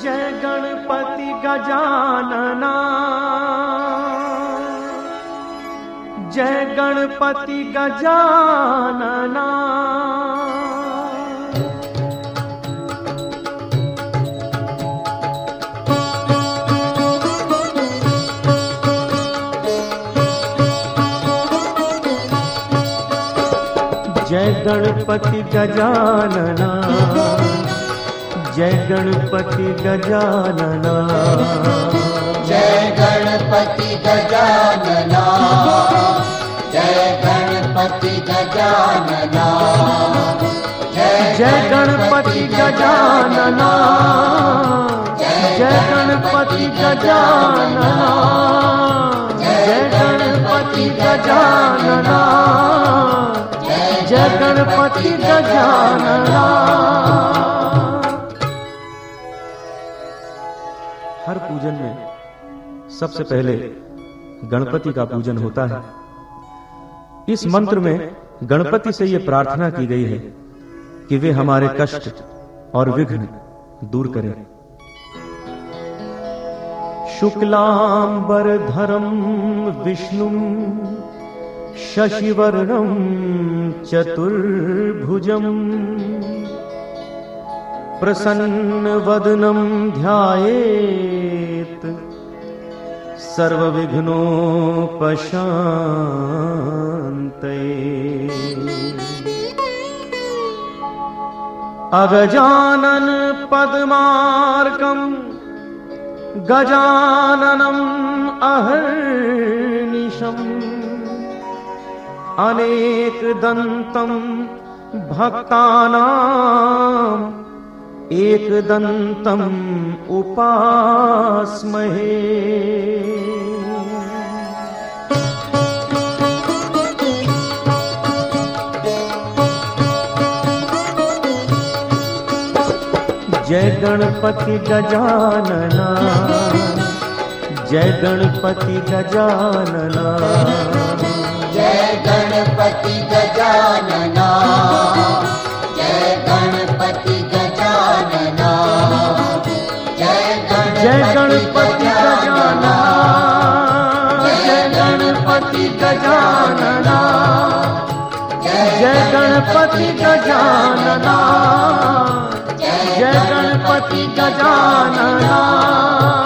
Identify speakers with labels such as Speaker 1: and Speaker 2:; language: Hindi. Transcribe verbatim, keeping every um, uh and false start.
Speaker 1: जय गणपति गजानना, जय गणपति गजानना। जय गणपति गजानना, जय गणपति गजानना,
Speaker 2: जय गणपति गजानना, जय गणपति गजानना,
Speaker 1: जय गणपति गजानना, जय गणपति गजानना, जय गणपति गजानना, जय गणपति गजानना। हर पूजन में सबसे पहले गणपति का पूजन होता है। इस मंत्र में गणपति से यह प्रार्थना की गई है कि वे हमारे कष्ट और विघ्न दूर करें। शुक्लांबरधरं विष्णुं शशिवर्णं चतुर्भुजं प्रसन्नवदनं ध्यायेत् सर्वविघ्नोपशान्तये। अगजानन पद्मार्कं गजाननम् अहर्निशम् अनेकदन्तं भक्तानाम् एकदन्तम् उपास्महे। जय गणपति गजानना, जय गणपति गजानना,
Speaker 2: जय गणपति गजानना, जय गणपति गजानना, जय
Speaker 1: गणपति गजानना, जय गणपति गजानना, जय गणपति गजानना, जय गणपति गजानना।